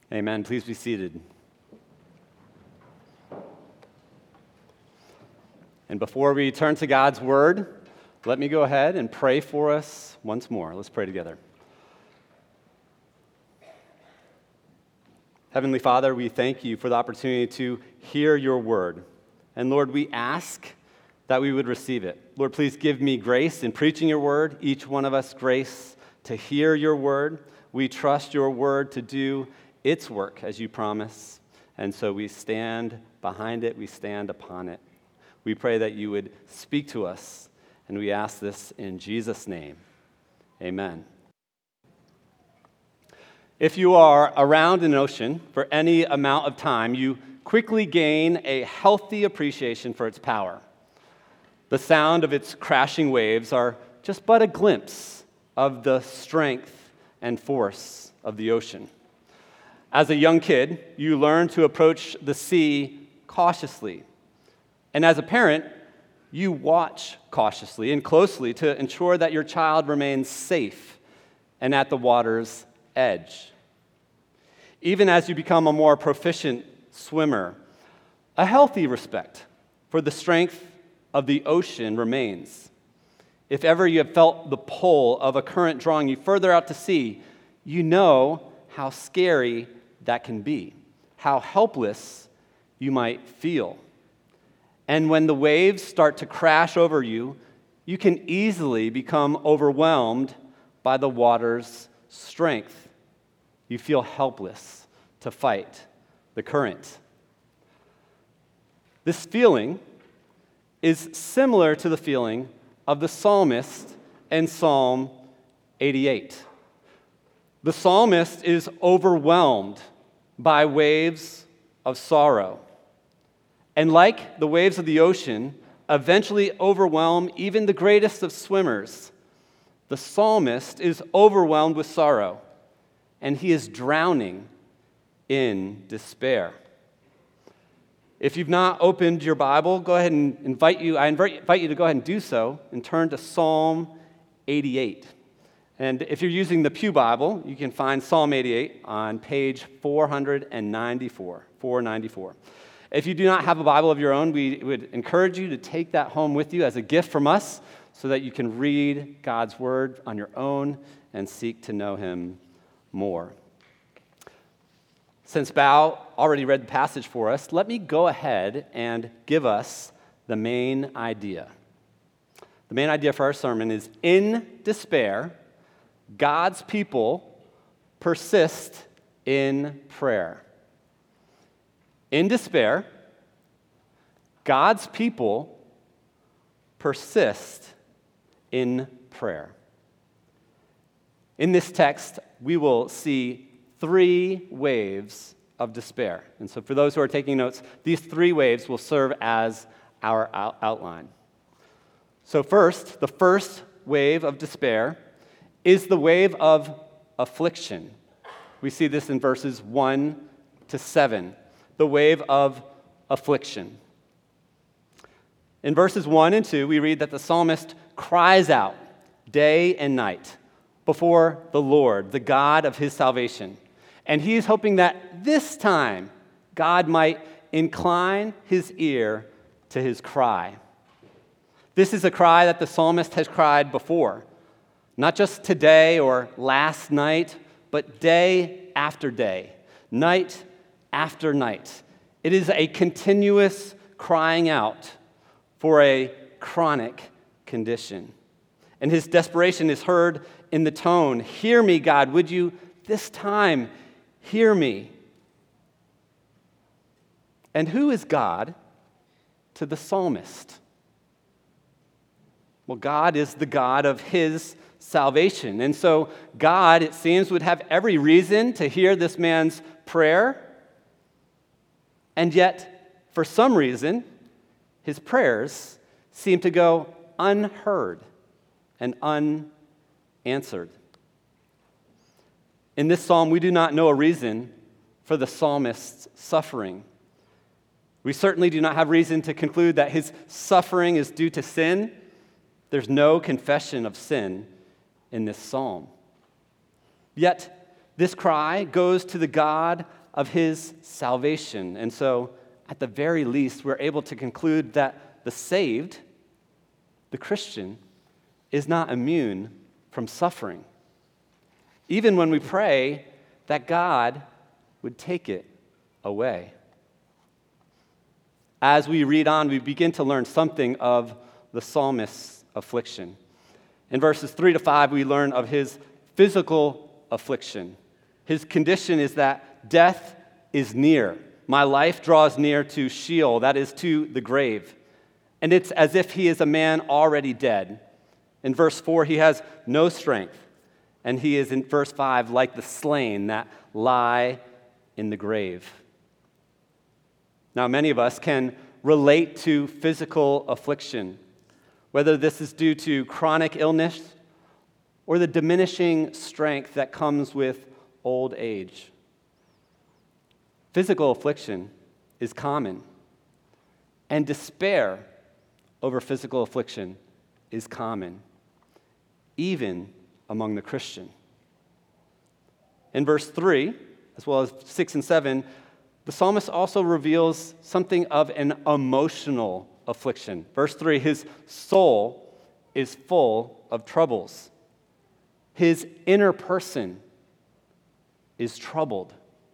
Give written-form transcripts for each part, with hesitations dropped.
Amen. Please be seated. And before we turn to God's Word, let me go ahead and pray for us once more. Let's pray together. Heavenly Father, we thank you for the opportunity to hear your Word. And Lord, we ask that we would receive it. Lord, please give me grace in preaching your Word, each one of us grace to hear your Word. We trust your Word to do its work as you promise, and so we stand behind it, we stand upon it. We pray that you would speak to us, and we ask this in Jesus' name. Amen. If you are around an ocean for any amount of time, you quickly gain a healthy appreciation for its power. The sound of its crashing waves are just but a glimpse of the strength and force of the ocean. As a young kid, you learn to approach the sea cautiously. And as a parent, you watch cautiously and closely to ensure that your child remains safe and at the water's edge. Even as you become a more proficient swimmer, a healthy respect for the strength of the ocean remains. If ever you have felt the pull of a current drawing you further out to sea, you know how scary that can be, how helpless you might feel. And when the waves start to crash over you, you can easily become overwhelmed by the water's strength. You feel helpless to fight the current. This feeling is similar to the feeling of the psalmist in Psalm 88. The psalmist is overwhelmed by waves of sorrow. And like the waves of the ocean eventually overwhelm even the greatest of swimmers, the psalmist is overwhelmed with sorrow, and he is drowning in despair. If you've not opened your Bible, go ahead and invite you to go ahead and do so and turn to Psalm 88. And if you're using the Pew Bible, you can find Psalm 88 on page 494. If you do not have a Bible of your own, we would encourage you to take that home with you as a gift from us so that you can read God's Word on your own and seek to know Him more. Since Bao already read the passage for us, let me go ahead and give us the main idea. The main idea for our sermon is, in despair, God's people persist in prayer. In despair, God's people persist in prayer. In this text, we will see 3 waves of despair. And so for those who are taking notes, these 3 waves will serve as our outline. So first, the first wave of despair is the wave of affliction. We see this in verses 1 to 7, the wave of affliction. In verses 1 and 2, we read that the psalmist cries out day and night before the Lord, the God of his salvation. And he is hoping that this time God might incline his ear to his cry. This is a cry that the psalmist has cried before. Not just today or last night, but day after day, night after night. It is a continuous crying out for a chronic condition. And his desperation is heard in the tone, "Hear me, God, would you this time hear me?" And who is God to the psalmist? Well, God is the God of his salvation. And so God, it seems, would have every reason to hear this man's prayer. And yet, for some reason, his prayers seem to go unheard and unanswered. In this psalm, we do not know a reason for the psalmist's suffering. We certainly do not have reason to conclude that his suffering is due to sin. There's no confession of sin in this psalm. Yet, This cry goes to the God of his salvation. And so, at the very least, we're able to conclude that the saved, the Christian, is not immune from suffering. Even when we pray that God would take it away. As we read on, we begin to learn something of the psalmist's affliction. In verses 3 to 5, we learn of his physical affliction. His condition is that death is near. My life draws near to Sheol, that is, to the grave. And it's as if he is a man already dead. In verse 4, he has no strength. And he is, in verse 5, like the slain that lie in the grave. Now, many of us can relate to physical affliction, whether this is due to chronic illness or the diminishing strength that comes with old age. Physical affliction is common, and despair over physical affliction is common, even among the Christian. In verse 3, as well as 6 and 7, the psalmist also reveals something of an emotional affliction. Verse 3, his soul is full of troubles. His inner person is troubled.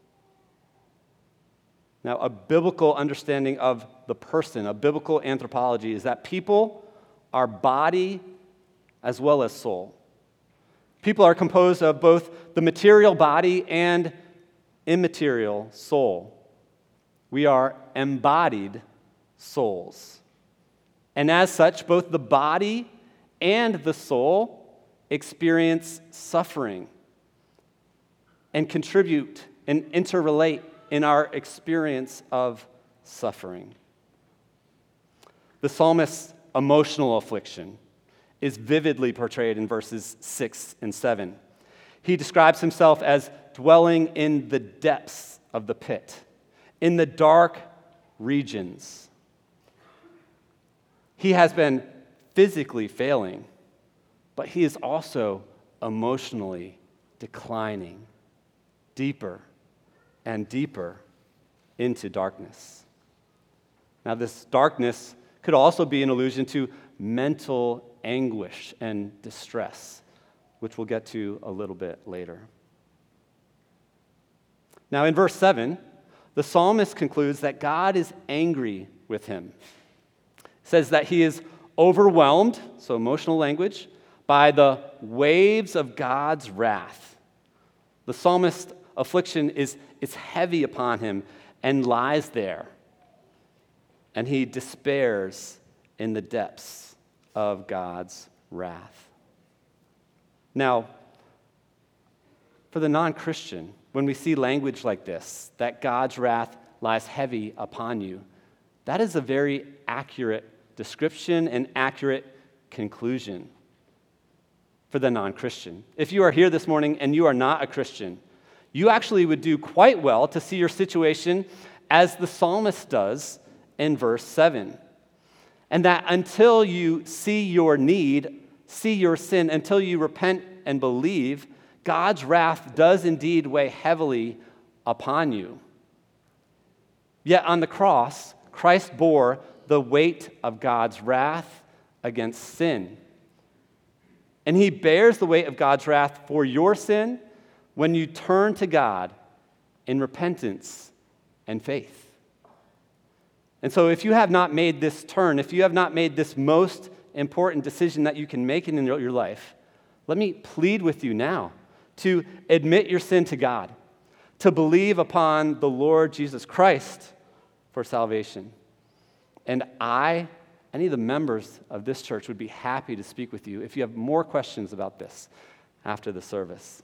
Now, a biblical understanding of the person, a biblical anthropology, is that people are body as well as soul. People are composed of both the material body and immaterial soul. We are embodied souls. And as such, both the body and the soul experience suffering and contribute and interrelate in our experience of suffering. The psalmist's emotional affliction is vividly portrayed in verses 6 and 7. He describes himself as dwelling in the depths of the pit, in the dark regions. He has been physically failing, but he is also emotionally declining deeper and deeper into darkness. Now, this darkness could also be an allusion to mental anguish and distress, which we'll get to a little bit later. Now, in verse 7, the psalmist concludes that God is angry with him. It says that he is overwhelmed, so emotional language, by the waves of God's wrath. The psalmist's affliction is heavy upon him and lies there, and he despairs in the depths of God's wrath. Now, for the non-Christian, when we see language like this, that God's wrath lies heavy upon you, that is a very accurate description and accurate conclusion for the non-Christian. If you are here this morning and you are not a Christian, you actually would do quite well to see your situation as the psalmist does in verse 7. And that until you see your need, see your sin, until you repent and believe, God's wrath does indeed weigh heavily upon you. Yet on the cross, Christ bore the weight of God's wrath against sin. And he bears the weight of God's wrath for your sin when you turn to God in repentance and faith. And so if you have not made this turn, if you have not made this most important decision that you can make in your life, let me plead with you now to admit your sin to God, to believe upon the Lord Jesus Christ for salvation. And any of the members of this church would be happy to speak with you if you have more questions about this after the service.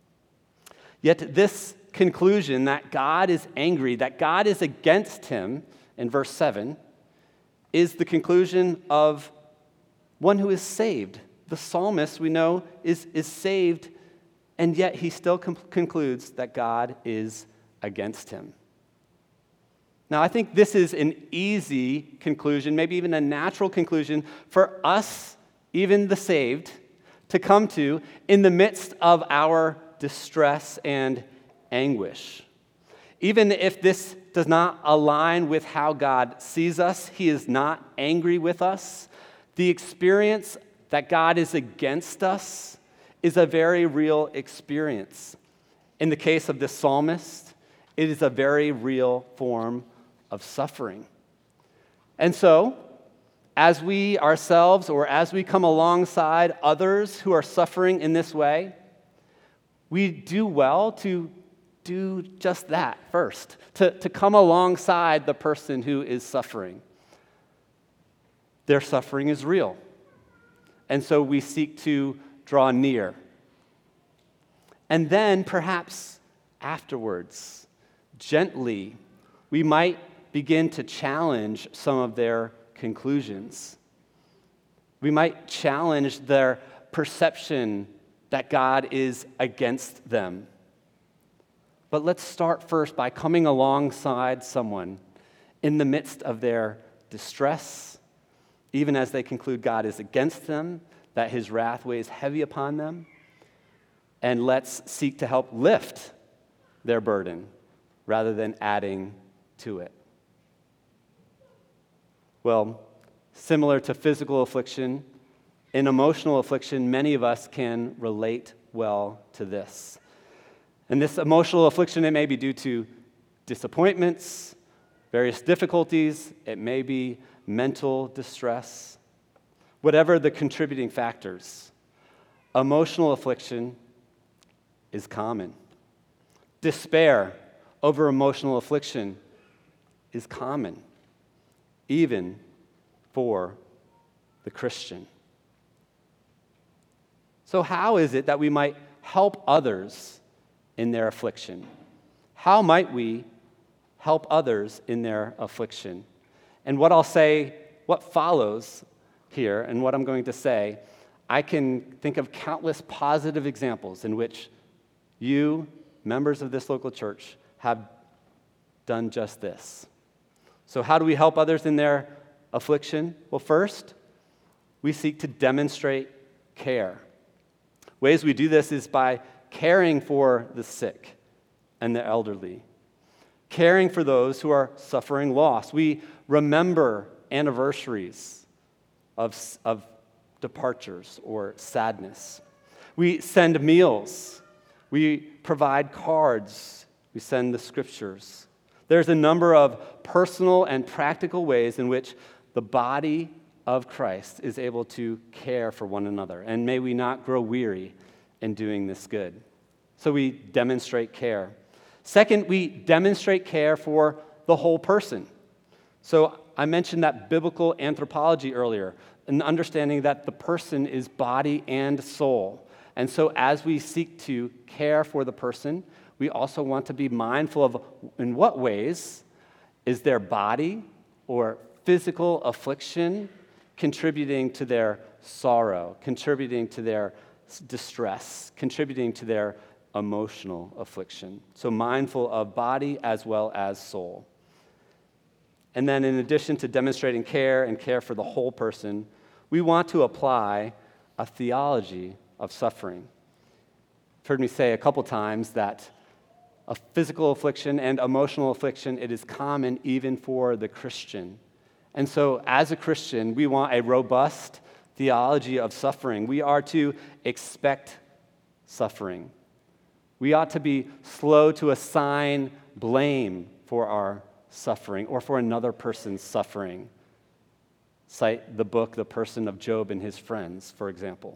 Yet this conclusion that God is angry, that God is against him in verse 7, is the conclusion of one who is saved. The psalmist, we know, is saved, and yet he still concludes that God is against him. Now, I think this is an easy conclusion, maybe even a natural conclusion for us, even the saved, to come to in the midst of our distress and anguish. Even if this does not align with how God sees us, He is not angry with us, the experience that God is against us is a very real experience. In the case of this psalmist, it is a very real form of suffering. And so, as we ourselves or as we come alongside others who are suffering in this way, we do well to do just that first, to come alongside the person who is suffering. Their suffering is real. And so we seek to draw near. And then perhaps afterwards, gently, we might begin to challenge some of their conclusions. We might challenge their perception that God is against them. But let's start first by coming alongside someone in the midst of their distress, even as they conclude God is against them, that His wrath weighs heavy upon them, and let's seek to help lift their burden rather than adding to it. Well, similar to physical affliction, in emotional affliction, many of us can relate well to this. And this emotional affliction, it may be due to disappointments, various difficulties, it may be mental distress. Whatever the contributing factors, emotional affliction is common. Despair over emotional affliction is common, even for the Christian. So how is it that we might help others in their affliction? How might we help others in their affliction? And what I'll say, what follows here, and what I'm going to say, I can think of countless positive examples in which you, members of this local church, have done just this. So how do we help others in their affliction? Well, first, we seek to demonstrate care. Ways we do this is by caring for the sick and the elderly, caring for those who are suffering loss. We remember anniversaries of departures or sadness. We send meals. We provide cards. We send the scriptures. There's a number of personal and practical ways in which the body of Christ is able to care for one another. And may we not grow weary in doing this good. So we demonstrate care. Second, we demonstrate care for the whole person. So I mentioned that biblical anthropology earlier, an understanding that the person is body and soul. And so as we seek to care for the person, we also want to be mindful of in what ways is their body or physical affliction contributing to their sorrow, contributing to their distress, contributing to their emotional affliction. So mindful of body as well as soul. And then in addition to demonstrating care and care for the whole person, we want to apply a theology of suffering. You've heard me say a couple times that a physical affliction and emotional affliction, it is common even for the Christian. And so as a Christian, we want a robust theology of suffering. We are to expect suffering. We ought to be slow to assign blame for our suffering or for another person's suffering. Cite the book, The Person of Job and His Friends, for example.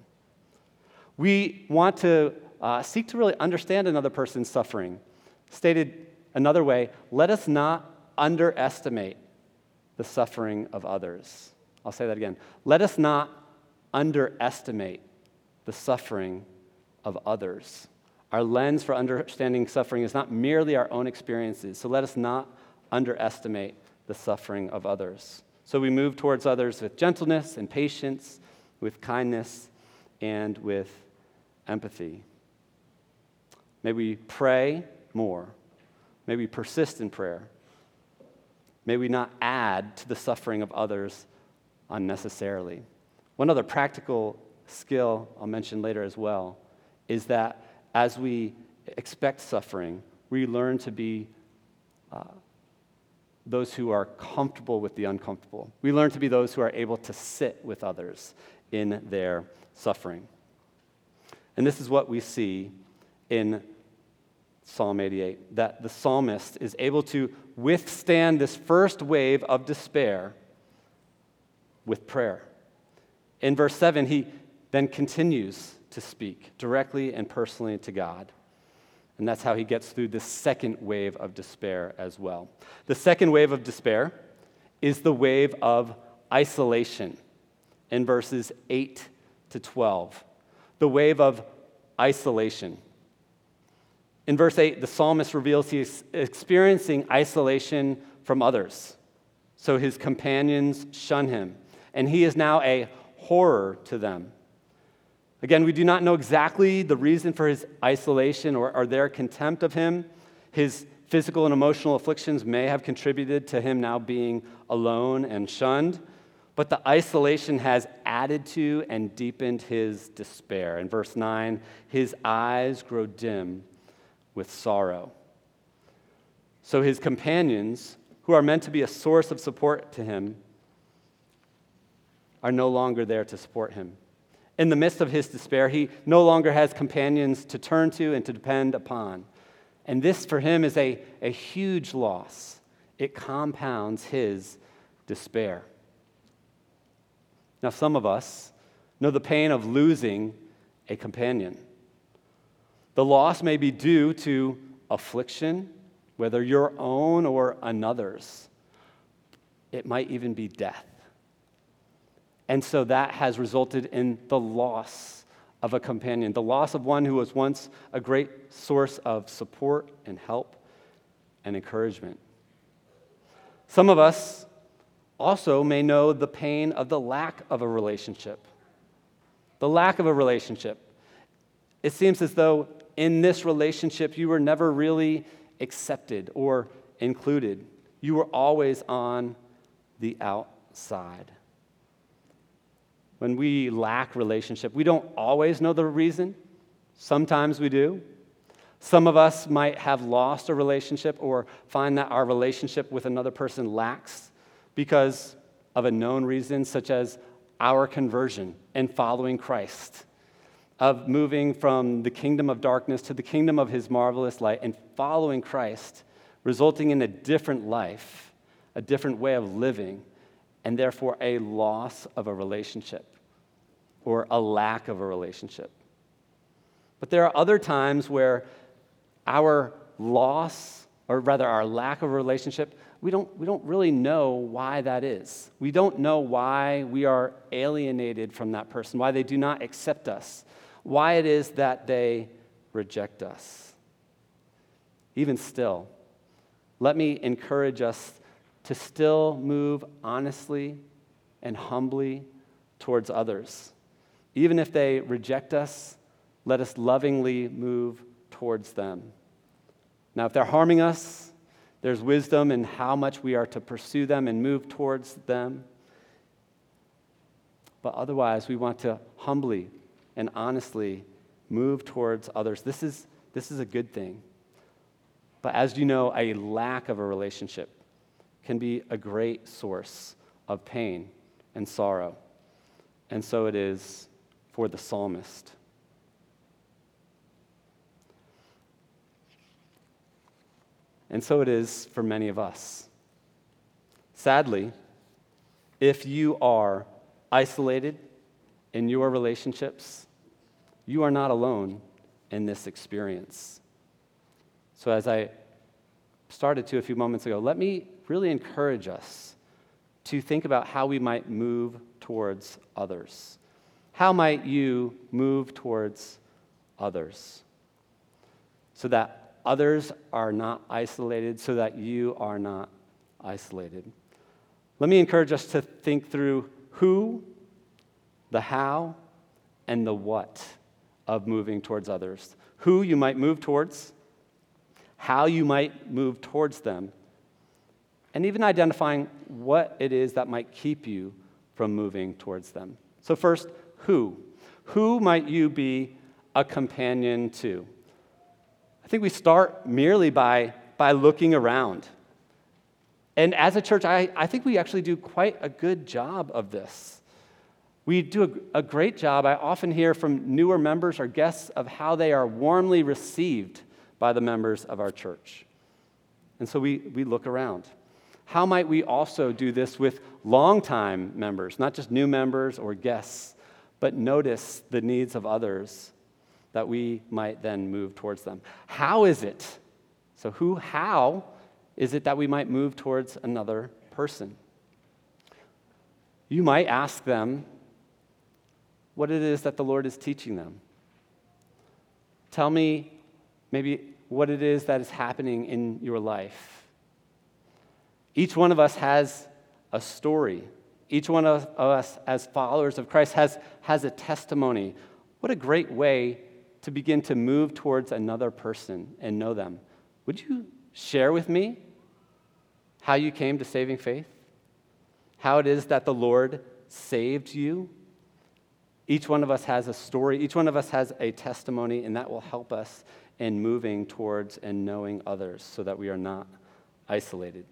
We want to seek to really understand another person's suffering. Stated another way, let us not underestimate the suffering of others. I'll say that again. Let us not underestimate the suffering of others. Our lens for understanding suffering is not merely our own experiences, so let us not underestimate the suffering of others. So we move towards others with gentleness and patience, with kindness, and with empathy. May we pray more. May we persist in prayer. May we not add to the suffering of others unnecessarily. One other practical skill I'll mention later as well is that as we expect suffering, we learn to be those who are comfortable with the uncomfortable. We learn to be those who are able to sit with others in their suffering. And this is what we see in Psalm 88, that the psalmist is able to withstand this first wave of despair with prayer. In verse 7, he then continues to speak directly and personally to God. And that's how he gets through the second wave of despair as well. The second wave of despair is the wave of isolation in verses 8 to 12. The wave of isolation. In verse 8, the psalmist reveals he's experiencing isolation from others. So his companions shun him, and he is now a horror to them. Again, we do not know exactly the reason for his isolation or their contempt of him. His physical and emotional afflictions may have contributed to him now being alone and shunned, but the isolation has added to and deepened his despair. In verse 9, his eyes grow dim with sorrow. So his companions, who are meant to be a source of support to him, are no longer there to support him. In the midst of his despair, he no longer has companions to turn to and to depend upon. And this for him is a huge loss. It compounds his despair. Now, some of us know the pain of losing a companion. The loss may be due to affliction, whether your own or another's. It might even be death. And so that has resulted in the loss of a companion, the loss of one who was once a great source of support and help and encouragement. Some of us also may know the pain of the lack of a relationship. The lack of a relationship. It seems as though in this relationship you were never really accepted or included. You were always on the outside. When we lack relationship, we don't always know the reason. Sometimes we do. Some of us might have lost a relationship or find that our relationship with another person lacks because of a known reason, such as our conversion and following Christ, of moving from the kingdom of darkness to the kingdom of his marvelous light and following Christ, resulting in a different life, a different way of living, and therefore a loss of a relationship or a lack of a relationship. But there are other times where our loss, or rather our lack of a relationship, we don't really know why that is. We don't know why we are alienated from that person, why they do not accept us, why it is that they reject us. Even still, let me encourage us to still move honestly and humbly towards others. Even if they reject us, let us lovingly move towards them. Now, if they're harming us, there's wisdom in how much we are to pursue them and move towards them. But otherwise, we want to humbly and honestly move towards others. This is a good thing. But as you know, a lack of a relationship can be a great source of pain and sorrow. And so it is for the psalmist. And so it is for many of us. Sadly, if you are isolated in your relationships, you are not alone in this experience. So as I started to a few moments ago, let me really encourage us to think about how we might move towards others. How might you move towards others so that others are not isolated, so that you are not isolated? Let me encourage us to think through who, the how, and the what of moving towards others. Who you might move towards, how you might move towards them, and even identifying what it is that might keep you from moving towards them. So first, who? Who might you be a companion to? I think we start merely by looking around. And as a church, I think we actually do quite a good job of this. We do a great job. I often hear from newer members or guests of how they are warmly received by the members of our church. And so we look around. How might we also do this with longtime members, not just new members or guests, but notice the needs of others that we might then move towards them? How is it? How is it that we might move towards another person? You might ask them what it is that the Lord is teaching them. Tell me maybe what it is that is happening in your life. Each one of us has a story. Each one of us as followers of Christ has a testimony. What a great way to begin to move towards another person and know them. Would you share with me how you came to saving faith? How it is that the Lord saved you? Each one of us has a story. Each one of us has a testimony, and that will help us in moving towards and knowing others so that we are not isolated.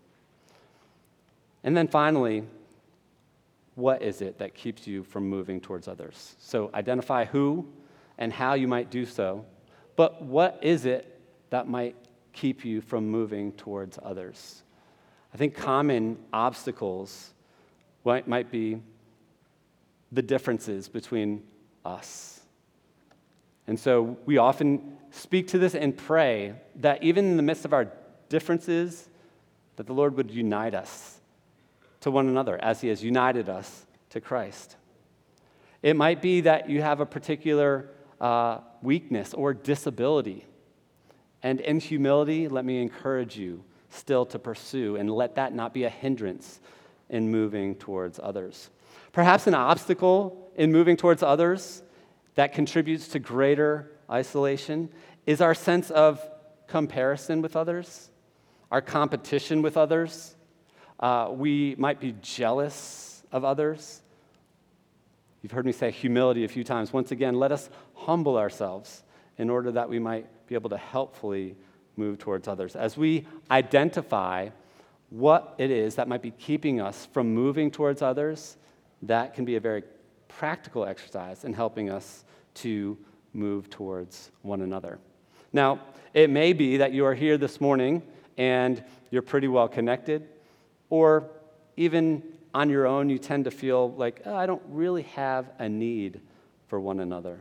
And then finally, what is it that keeps you from moving towards others? So identify who and how you might do so, but what is it that might keep you from moving towards others? I think common obstacles might be the differences between us. And so we often speak to this and pray that even in the midst of our differences, that the Lord would unite us to one another as he has united us to Christ. It might be that you have a particular weakness or disability. And in humility, let me encourage you still to pursue and let that not be a hindrance in moving towards others. Perhaps an obstacle in moving towards others that contributes to greater isolation is our sense of comparison with others, our competition with others. We might be jealous of others. You've heard me say humility a few times. Once again, let us humble ourselves in order that we might be able to helpfully move towards others. As we identify what it is that might be keeping us from moving towards others, that can be a very practical exercise in helping us to move towards one another. Now, it may be that you are here this morning and you're pretty well connected, or even on your own, you tend to feel like, I don't really have a need for one another.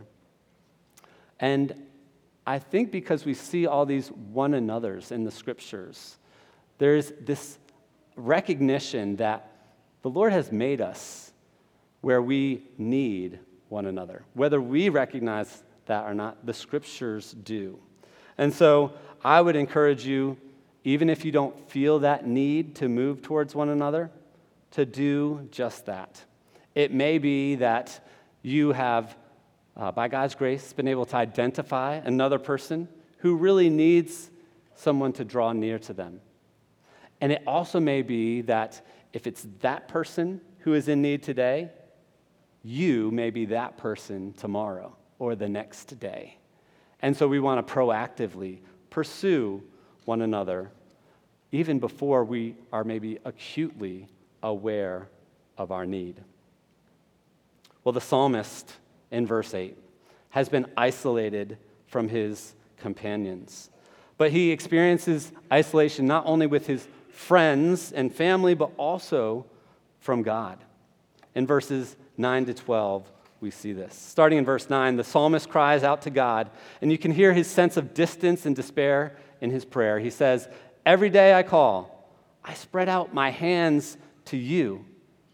And I think because we see all these one another's in the scriptures, there's this recognition that the Lord has made us where we need one another. Whether we recognize that or not, the scriptures do. And so I would encourage you, even if you don't feel that need to move towards one another, to do just that. It may be that you have, by God's grace, been able to identify another person who really needs someone to draw near to them. And it also may be that if it's that person who is in need today, you may be that person tomorrow or the next day. And so we want to proactively pursue one another even before we are maybe acutely aware of our need. Well, the psalmist in verse 8 has been isolated from his companions. But he experiences isolation not only with his friends and family, but also from God. In verses 9 to 12, we see this. Starting in verse 9, the psalmist cries out to God, and you can hear his sense of distance and despair in his prayer. He says, "Every day I call, I spread out my hands to you."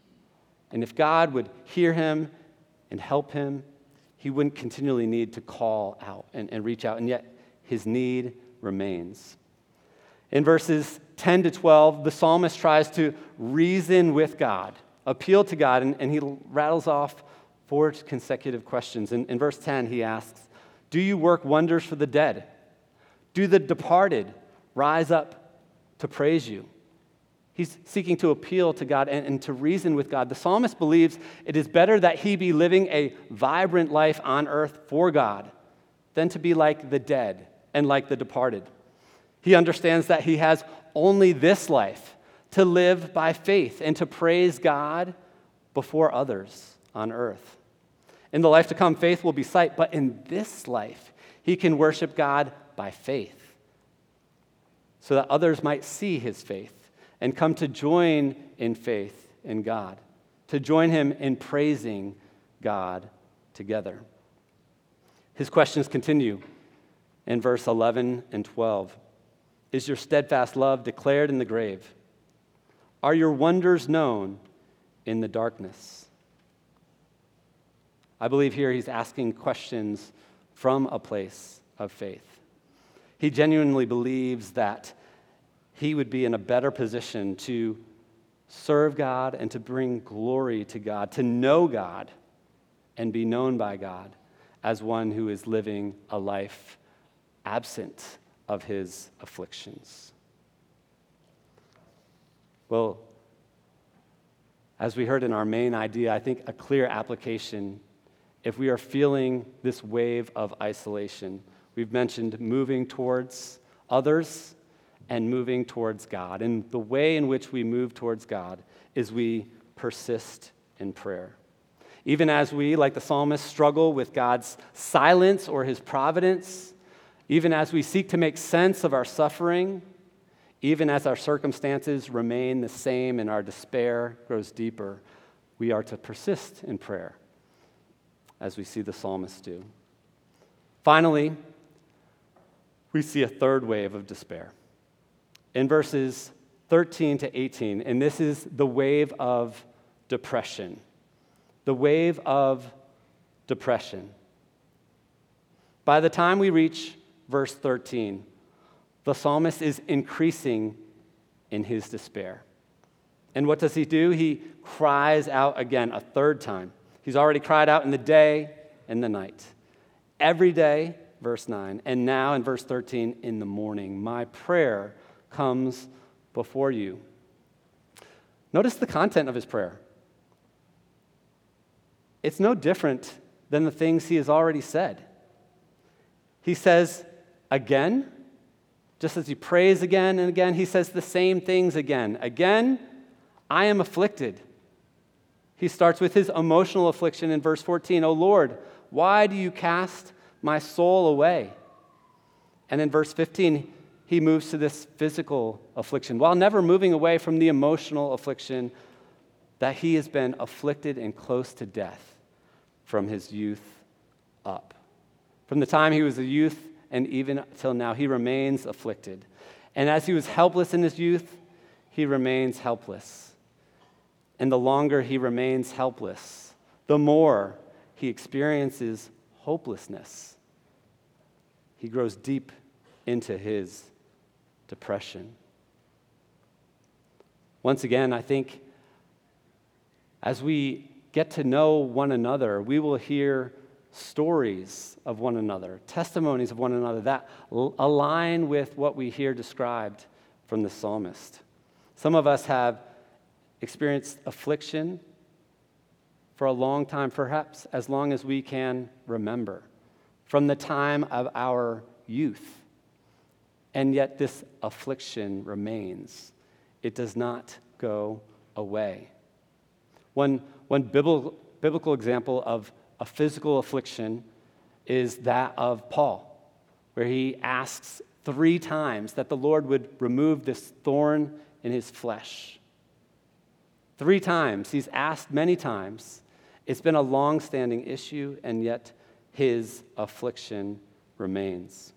And if God would hear him and help him, he wouldn't continually need to call out and reach out, and yet his need remains. In verses 10 to 12, the psalmist tries to reason with God, appeal to God, and he rattles off 4 consecutive questions. In verse 10, he asks, "Do you work wonders for the dead? Do the departed rise up to praise you?" He's seeking to appeal to God and to reason with God. The psalmist believes it is better that he be living a vibrant life on earth for God than to be like the dead and like the departed. He understands that he has only this life to live by faith and to praise God before others on earth. In the life to come, faith will be sight, but in this life, he can worship God by faith so that others might see his faith and come to join in faith in God, to join him in praising God together. His questions continue in verse 11 and 12. Is your steadfast love declared in the grave? Are your wonders known in the darkness? I believe here he's asking questions from a place of faith. He genuinely believes that he would be in a better position to serve God and to bring glory to God, to know God and be known by God as one who is living a life absent of his afflictions. Well, as we heard in our main idea, I think a clear application, if we are feeling this wave of isolation, we've mentioned moving towards others and moving towards God. And the way in which we move towards God is we persist in prayer. Even as we, like the psalmist, struggle with God's silence or his providence, even as we seek to make sense of our suffering, even as our circumstances remain the same and our despair grows deeper, we are to persist in prayer, as we see the psalmist do. Finally, we see a third wave of despair. In verses 13 to 18, and this is the wave of depression. The wave of depression. By the time we reach verse 13, the psalmist is increasing in his despair. And what does he do? He cries out again a third time. He's already cried out in the day and the night. Every day, verse 9, and now in verse 13, in the morning, my prayer comes before you. Notice the content of his prayer. It's no different than the things he has already said. He says again, just as he prays again and again, he says the same things again. Again, I am afflicted. He starts with his emotional affliction in verse 14. O Lord, why do you cast my soul away? And in verse 15, he moves to this physical affliction, while never moving away from the emotional affliction that he has been afflicted and close to death from his youth up. From the time he was a youth and even till now, he remains afflicted. And as he was helpless in his youth, he remains helpless. And the longer he remains helpless, the more he experiences hopelessness. He grows deep into his depression. Once again, I think as we get to know one another, we will hear stories of one another, testimonies of one another that align with what we hear described from the psalmist. Some of us have experienced affliction for a long time, perhaps as long as we can remember, from the time of our youth. And yet this affliction remains. It does not go away. One biblical example of a physical affliction is that of Paul, where he asks 3 times that the Lord would remove this thorn in his flesh. 3 times. He's asked many times. It's been a long-standing issue, and yet his affliction remains.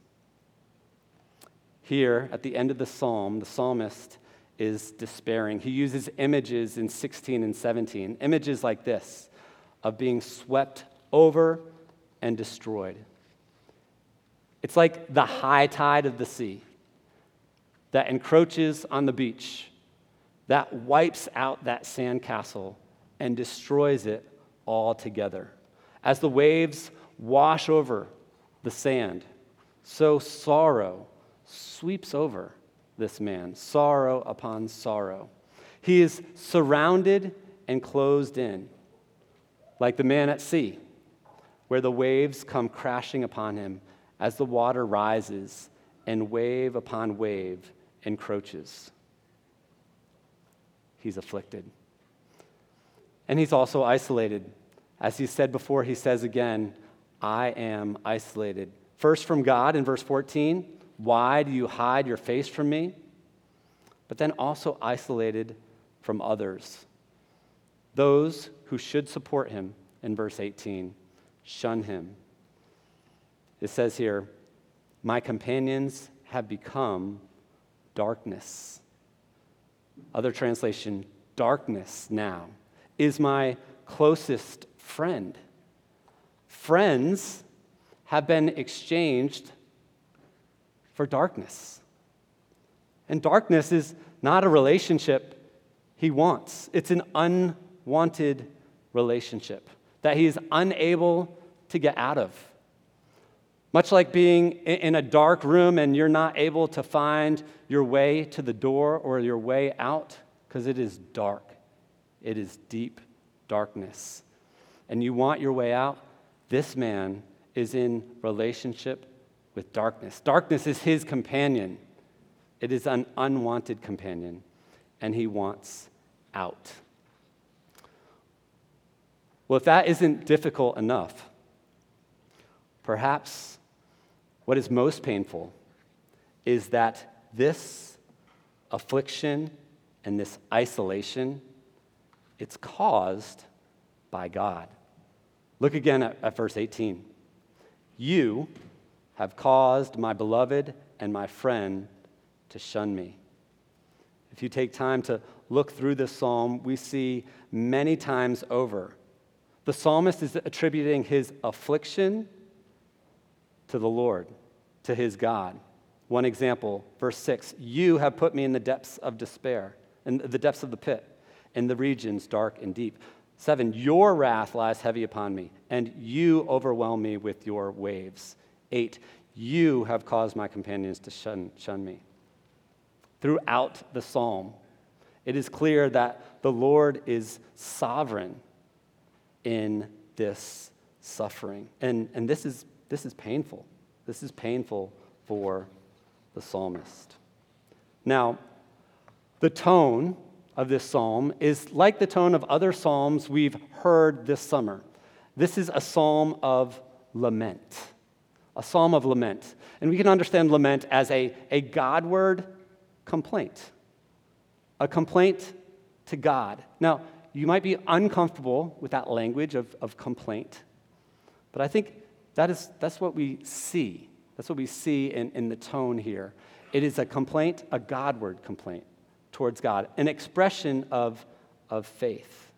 Here, at the end of the psalm, the psalmist is despairing. He uses images in 16 and 17, images like this, of being swept over and destroyed. It's like the high tide of the sea that encroaches on the beach, that wipes out that sandcastle and destroys it altogether. As the waves wash over the sand, so sorrow sweeps over this man, sorrow upon sorrow. He is surrounded and closed in, like the man at sea, where the waves come crashing upon him as the water rises and wave upon wave encroaches. He's afflicted. And he's also isolated. As he said before, he says again, I am isolated. First from God in verse 14, why do you hide your face from me? But then also isolated from others. Those who should support him in verse 18 shun him. It says here, my companions have become darkness. Other translation, darkness now is my closest friend. Friends have been exchanged for darkness. And darkness is not a relationship he wants. It's an unwanted relationship that he is unable to get out of. Much like being in a dark room and you're not able to find your way to the door or your way out because it is dark. It is deep darkness. And you want your way out. This man is in relationship with darkness. Darkness is his companion. It is an unwanted companion, and he wants out. Well, if that isn't difficult enough, perhaps what is most painful is that this affliction and this isolation, it's caused by God. Look again at verse 18. You have caused my beloved and my friend to shun me. If you take time to look through this psalm, we see many times over the psalmist is attributing his affliction to the Lord, to his God. One example, verse 6, you have put me in the depths of despair, in the depths of the pit, in the regions dark and deep. 7, your wrath lies heavy upon me, and you overwhelm me with your waves. 8, you have caused my companions to shun me. Throughout the psalm, it is clear that the Lord is sovereign in this suffering. And this is painful. This is painful for the psalmist. Now, the tone of this psalm is like the tone of other psalms we've heard this summer. This is a psalm of lament. A psalm of lament. And we can understand lament as a Godward complaint. A complaint to God. Now, you might be uncomfortable with that language of complaint, but I think that's what we see. That's what we see in the tone here. It is a complaint, a Godward complaint towards God, an expression of faith,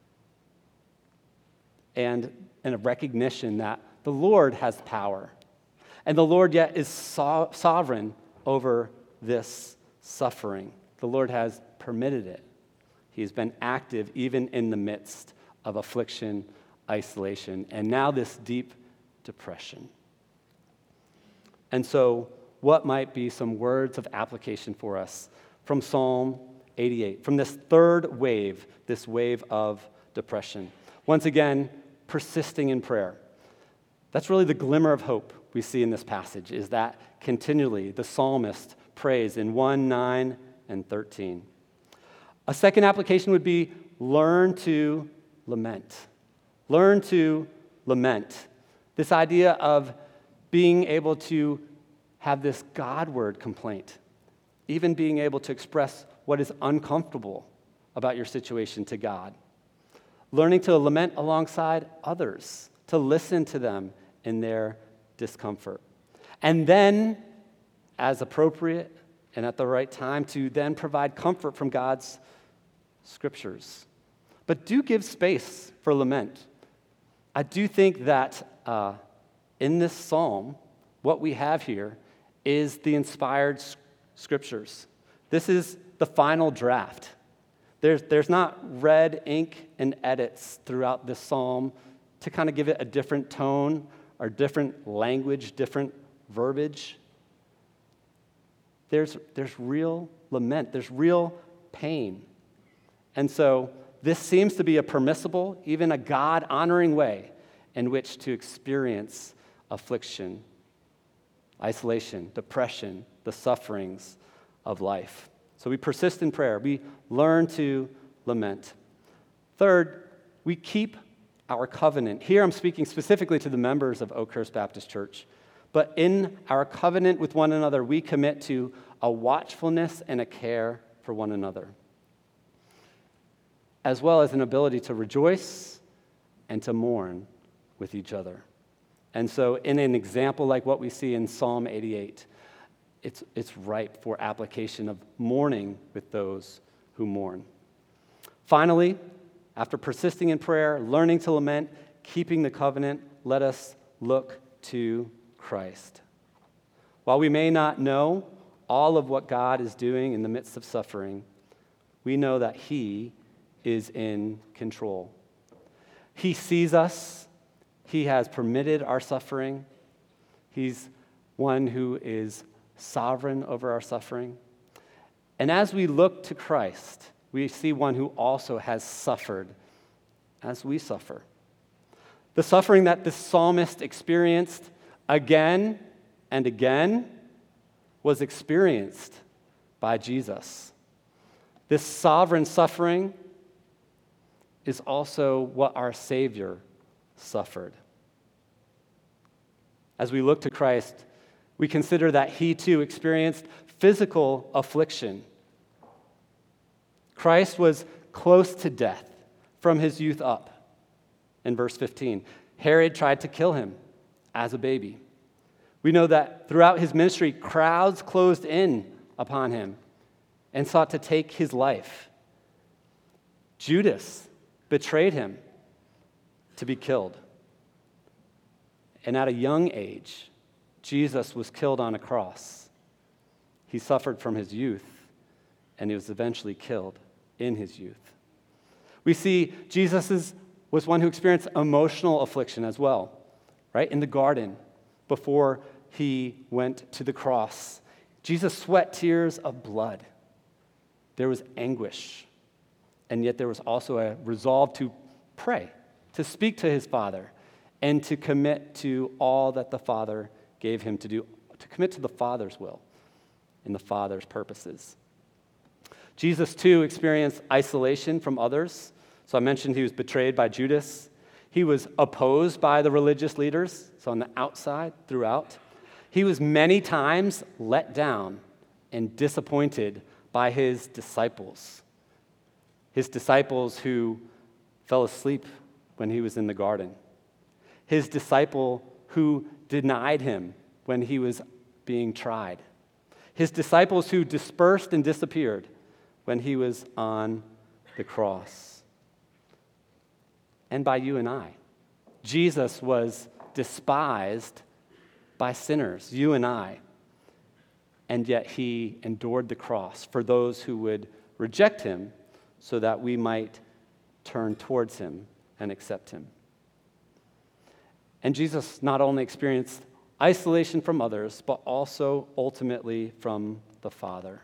and a recognition that the Lord has power, and the Lord yet is sovereign over this suffering. The Lord has permitted it. He's been active even in the midst of affliction, isolation, and now this deep depression. And so, what might be some words of application for us from Psalm 88, from this third wave, this wave of depression? Once again, persisting in prayer. That's really the glimmer of hope we see in this passage, is that continually the psalmist prays in 1, 9, and 13. A second application would be learn to lament. Learn to lament. This idea of being able to have this Godward complaint, even being able to express what is uncomfortable about your situation to God. Learning to lament alongside others, to listen to them in their discomfort. And then, as appropriate and at the right time, to then provide comfort from God's scriptures. But do give space for lament. I do think that in this psalm, what we have here is the inspired scriptures. This is the final draft. There's not red ink and edits throughout this psalm to kind of give it a different tone or different language, different verbiage. There's real lament. There's real pain. And so this seems to be a permissible, even a God-honoring way in which to experience affliction, isolation, depression, the sufferings of life. So we persist in prayer. We learn to lament. Third, we keep our covenant. Here I'm speaking specifically to the members of Oakhurst Baptist Church. But in our covenant with one another, we commit to a watchfulness and a care for one another, as well as an ability to rejoice and to mourn with each other. And so in an example like what we see in Psalm 88, it's ripe for application of mourning with those who mourn. Finally, after persisting in prayer, learning to lament, keeping the covenant, let us look to Christ. While we may not know all of what God is doing in the midst of suffering, we know that He is in control. He sees us. He has permitted our suffering. He's one who is sovereign over our suffering. And as we look to Christ, we see one who also has suffered as we suffer. The suffering that this psalmist experienced again and again was experienced by Jesus. This sovereign suffering is also what our Savior suffered. As we look to Christ, we consider that He too experienced physical affliction. Christ was close to death from His youth up. In verse 15, Herod tried to kill Him as a baby. We know that throughout His ministry, crowds closed in upon Him and sought to take His life. Judas betrayed Him to be killed. And at a young age, Jesus was killed on a cross. He suffered from his youth, and he was eventually killed in his youth. We see Jesus was one who experienced emotional affliction as well, right? In the garden, before he went to the cross, Jesus sweat tears of blood. There was anguish, and yet there was also a resolve to pray, to speak to his Father, and to commit to all that the Father gave him to do, to commit to the Father's will and the Father's purposes. Jesus, too, experienced isolation from others. So I mentioned he was betrayed by Judas. He was opposed by the religious leaders, so on the outside, throughout. He was many times let down and disappointed by his disciples who fell asleep when he was in the garden, his disciple who denied him when he was being tried, his disciples who dispersed and disappeared when he was on the cross, and by you and I. Jesus was despised by sinners, you and I, and yet he endured the cross for those who would reject him so that we might turn towards him and accept him. And Jesus not only experienced isolation from others, but also ultimately from the Father.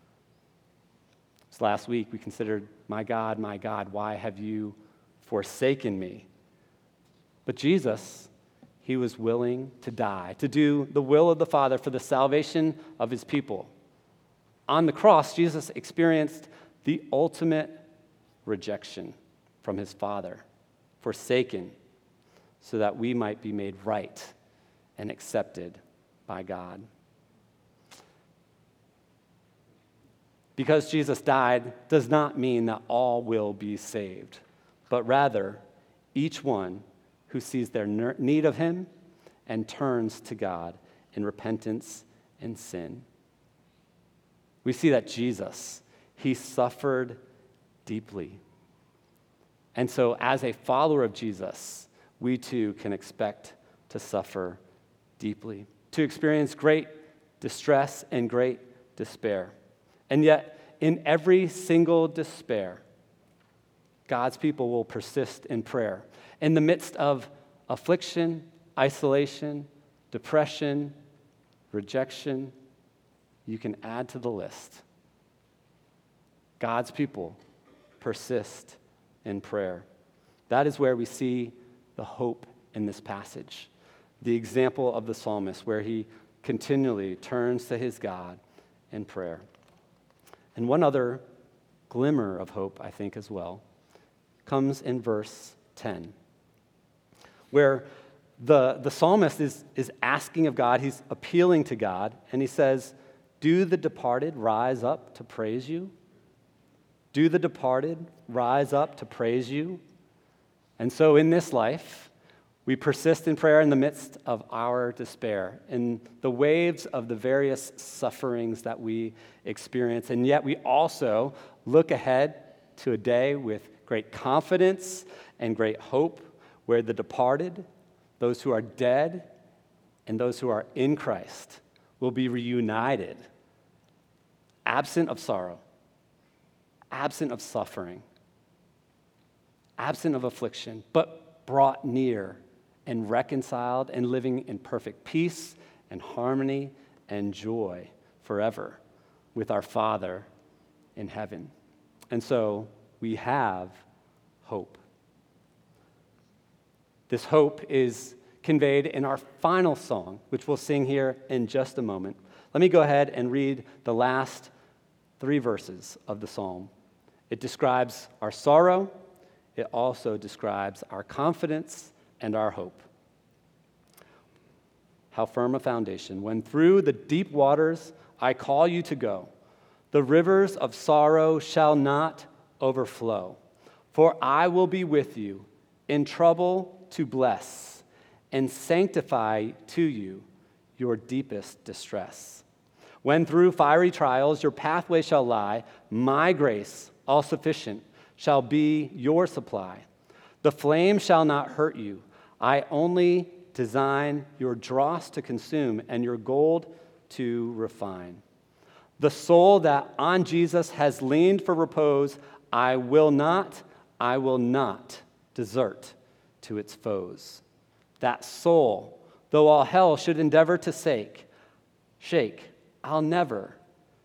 So last week we considered, my God, why have you forsaken me? But Jesus, he was willing to die, to do the will of the Father for the salvation of his people. On the cross, Jesus experienced the ultimate rejection from his Father, forsaken, so that we might be made right and accepted by God. Because Jesus died does not mean that all will be saved, but rather each one who sees their need of him and turns to God in repentance and sin. We see that Jesus, he suffered deeply. And so as a follower of Jesus, we too can expect to suffer deeply, to experience great distress and great despair. And yet, in every single despair, God's people will persist in prayer. In the midst of affliction, isolation, depression, rejection, you can add to the list. God's people persist in prayer. That is where we see the hope in this passage. The example of the psalmist, where he continually turns to his God in prayer. And one other glimmer of hope, I think, as well, comes in verse 10, where the psalmist is asking of God, he's appealing to God, and he says, "Do the departed rise up to praise you? Do the departed rise up to praise you?" And so in this life, we persist in prayer in the midst of our despair, in the waves of the various sufferings that we experience. And yet we also look ahead to a day with great confidence and great hope where the departed, those who are dead, and those who are in Christ will be reunited, absent of sorrow, absent of suffering, absent of affliction, but brought near and reconciled and living in perfect peace and harmony and joy forever with our Father in heaven. And so we have hope. This hope is conveyed in our final song, which we'll sing here in just a moment. Let me go ahead and read the last 3 verses of the psalm. It describes our sorrow. It also describes our confidence and our hope. How firm a foundation. When through the deep waters I call you to go, the rivers of sorrow shall not overflow. For I will be with you in trouble to bless and sanctify to you your deepest distress. When through fiery trials your pathway shall lie, my grace, all sufficient, shall be your supply. The flame shall not hurt you. I only design your dross to consume and your gold to refine. The soul that on Jesus has leaned for repose, I will not desert to its foes. That soul, though all hell should endeavor to shake, I'll never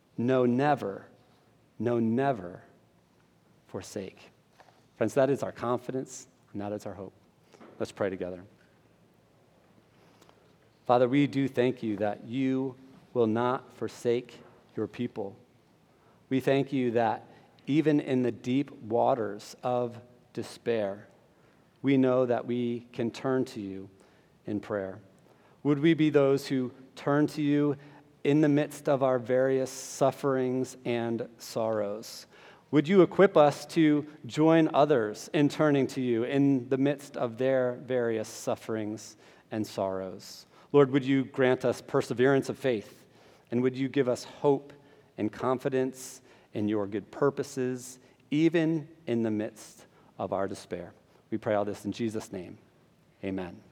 forsake. Friends, that is our confidence, and that is our hope. Let's pray together. Father, we do thank you that you will not forsake your people. We thank you that even in the deep waters of despair, we know that we can turn to you in prayer. Would we be those who turn to you in the midst of our various sufferings and sorrows? Would you equip us to join others in turning to you in the midst of their various sufferings and sorrows? Lord, would you grant us perseverance of faith, and would you give us hope and confidence in your good purposes, even in the midst of our despair? We pray all this in Jesus' name. Amen.